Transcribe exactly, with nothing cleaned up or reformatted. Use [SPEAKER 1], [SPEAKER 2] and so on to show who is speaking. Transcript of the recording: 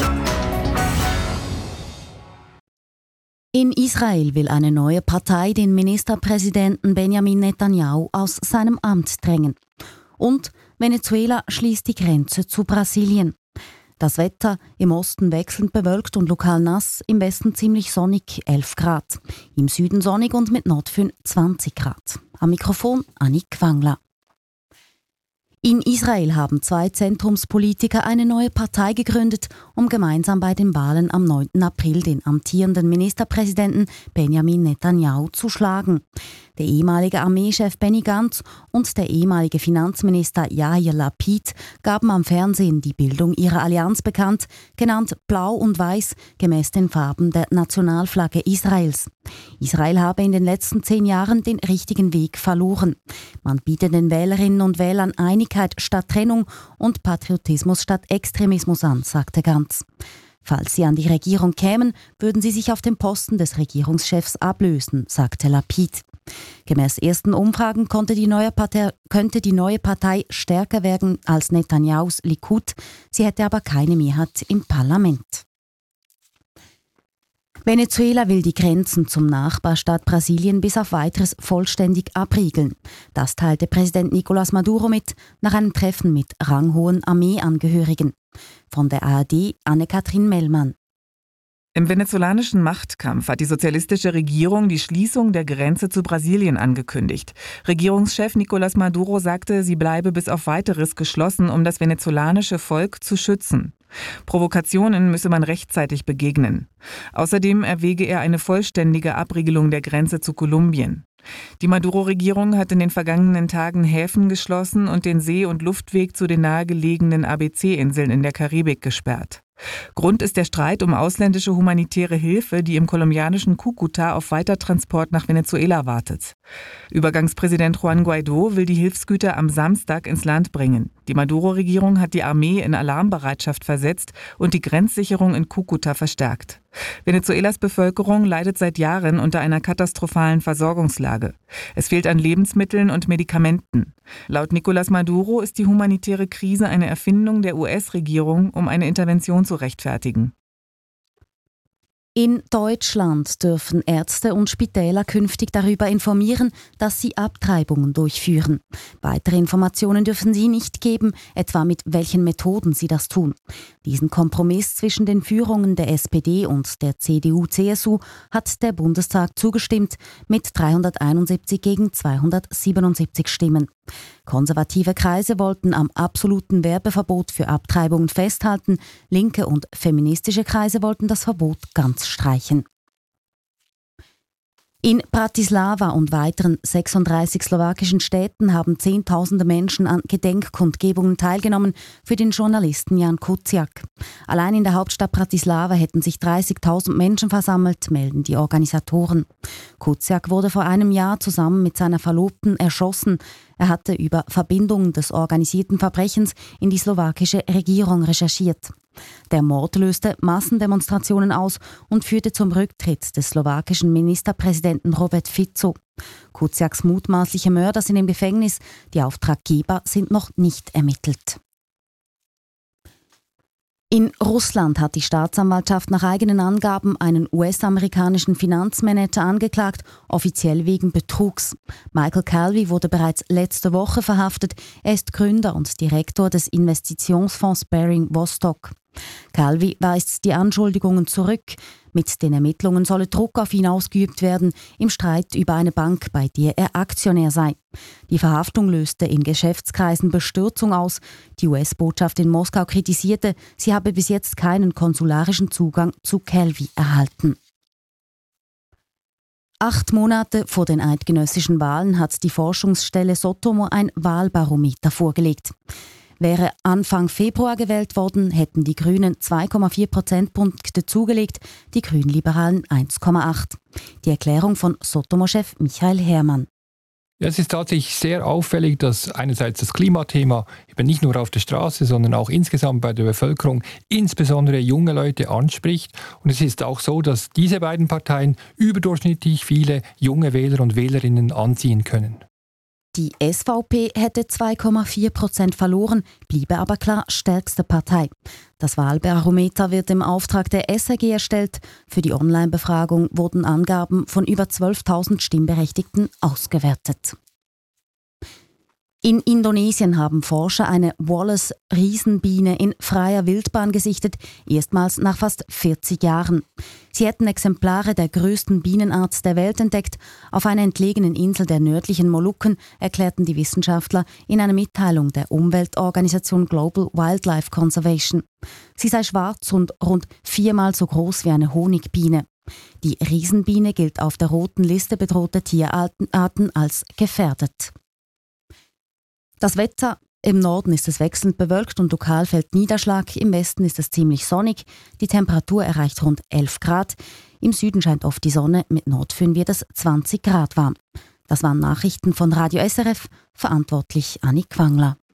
[SPEAKER 1] In Israel will eine neue Partei den Ministerpräsidenten Benjamin Netanyahu aus seinem Amt drängen. Und Venezuela schließt die Grenze zu Brasilien. Das Wetter im Osten wechselnd bewölkt und lokal nass, im Westen ziemlich sonnig, elf Grad. Im Süden sonnig und mit Nordföhn zwanzig Grad. Am Mikrofon Annik Wangler. In Israel haben zwei Zentrumspolitiker eine neue Partei gegründet, um gemeinsam bei den Wahlen am neunten April den amtierenden Ministerpräsidenten Benjamin Netanyahu zu schlagen. Der ehemalige Armeechef Benny Gantz und der ehemalige Finanzminister Yair Lapid gaben am Fernsehen die Bildung ihrer Allianz bekannt, genannt Blau und Weiß, gemäß den Farben der Nationalflagge Israels. Israel habe in den letzten zehn Jahren den richtigen Weg verloren. Man bietet den Wählerinnen und Wählern Einigkeit statt Trennung und Patriotismus statt Extremismus an, sagte Gantz. Falls sie an die Regierung kämen, würden sie sich auf dem Posten des Regierungschefs ablösen, sagte Lapid. Gemäß ersten Umfragen konnte die neue Partei, könnte die neue Partei stärker werden als Netanyahus Likud, sie hätte aber keine Mehrheit im Parlament. Venezuela will die Grenzen zum Nachbarstaat Brasilien bis auf Weiteres vollständig abriegeln. Das teilte Präsident Nicolás Maduro mit nach einem Treffen mit ranghohen Armeeangehörigen. Von der A R D Anne-Kathrin Mellmann.
[SPEAKER 2] Im venezolanischen Machtkampf hat die sozialistische Regierung die Schließung der Grenze zu Brasilien angekündigt. Regierungschef Nicolás Maduro sagte, sie bleibe bis auf Weiteres geschlossen, um das venezolanische Volk zu schützen. Provokationen müsse man rechtzeitig begegnen. Außerdem erwäge er eine vollständige Abriegelung der Grenze zu Kolumbien. Die Maduro-Regierung hat in den vergangenen Tagen Häfen geschlossen und den See- und Luftweg zu den nahegelegenen A B C-Inseln in der Karibik gesperrt. Grund ist der Streit um ausländische humanitäre Hilfe, die im kolumbianischen Cúcuta auf Weitertransport nach Venezuela wartet. Übergangspräsident Juan Guaidó will die Hilfsgüter am Samstag ins Land bringen. Die Maduro-Regierung hat die Armee in Alarmbereitschaft versetzt und die Grenzsicherung in Cúcuta verstärkt. Venezuelas Bevölkerung leidet seit Jahren unter einer katastrophalen Versorgungslage. Es fehlt an Lebensmitteln und Medikamenten. Laut Nicolás Maduro ist die humanitäre Krise eine Erfindung der U S-Regierung, um eine Intervention zu rechtfertigen.
[SPEAKER 1] In Deutschland dürfen Ärzte und Spitäler künftig darüber informieren, dass sie Abtreibungen durchführen. Weitere Informationen dürfen sie nicht geben, etwa mit welchen Methoden sie das tun. Diesen Kompromiss zwischen den Führungen der S P D und der C D U C S U hat der Bundestag zugestimmt, mit dreihunderteinundsiebzig gegen zweihundertsiebenundsiebzig Stimmen. Konservative Kreise wollten am absoluten Werbeverbot für Abtreibungen festhalten, linke und feministische Kreise wollten das Verbot ganz streichen. In Bratislava und weiteren sechsunddreißig slowakischen Städten haben Zehntausende Menschen an Gedenkkundgebungen teilgenommen für den Journalisten Jan Kuciak. Allein in der Hauptstadt Bratislava hätten sich dreißigtausend Menschen versammelt, melden die Organisatoren. Kuciak wurde vor einem Jahr zusammen mit seiner Verlobten erschossen. Er hatte über Verbindungen des organisierten Verbrechens in die slowakische Regierung recherchiert. Der Mord löste Massendemonstrationen aus und führte zum Rücktritt des slowakischen Ministerpräsidenten Robert Fico. Kuciaks mutmaßliche Mörder sind im Gefängnis, die Auftraggeber sind noch nicht ermittelt. In Russland hat die Staatsanwaltschaft nach eigenen Angaben einen U S-amerikanischen Finanzmanager angeklagt, offiziell wegen Betrugs. Michael Calvi wurde bereits letzte Woche verhaftet. Er ist Gründer und Direktor des Investitionsfonds Baring Vostok. Calvi weist die Anschuldigungen zurück. Mit den Ermittlungen solle Druck auf ihn ausgeübt werden im Streit über eine Bank, bei der er Aktionär sei. Die Verhaftung löste in Geschäftskreisen Bestürzung aus. Die U S-Botschaft in Moskau kritisierte, sie habe bis jetzt keinen konsularischen Zugang zu Calvi erhalten. Acht Monate vor den eidgenössischen Wahlen hat die Forschungsstelle Sotomo ein Wahlbarometer vorgelegt. Wäre Anfang Februar gewählt worden, hätten die Grünen zwei Komma vier Prozentpunkte zugelegt, die Grünliberalen eins Komma acht. Die Erklärung von Sotomo-Chef Michael Herrmann.
[SPEAKER 3] Ja, es ist tatsächlich sehr auffällig, dass einerseits das Klimathema eben nicht nur auf der Straße, sondern auch insgesamt bei der Bevölkerung insbesondere junge Leute anspricht. Und es ist auch so, dass diese beiden Parteien überdurchschnittlich viele junge Wähler und Wählerinnen anziehen können.
[SPEAKER 1] Die S V P hätte zwei Komma vier Prozent verloren, bliebe aber klar stärkste Partei. Das Wahlbarometer wird im Auftrag der S R G erstellt. Für die Online-Befragung wurden Angaben von über zwölftausend Stimmberechtigten ausgewertet. In Indonesien haben Forscher eine Wallace-Riesenbiene in freier Wildbahn gesichtet, erstmals nach fast vierzig Jahren. Sie hätten Exemplare der größten Bienenart der Welt entdeckt. Auf einer entlegenen Insel der nördlichen Molukken, erklärten die Wissenschaftler in einer Mitteilung der Umweltorganisation Global Wildlife Conservation. Sie sei schwarz und rund viermal so groß wie eine Honigbiene. Die Riesenbiene gilt auf der roten Liste bedrohter Tierarten als gefährdet. Das Wetter: Im Norden ist es wechselnd bewölkt und lokal fällt Niederschlag. Im Westen ist es ziemlich sonnig. Die Temperatur erreicht rund elf Grad. Im Süden scheint oft die Sonne. Mit Nordföhn wird es zwanzig Grad warm. Das waren Nachrichten von Radio S R F. Verantwortlich Anni Quangler.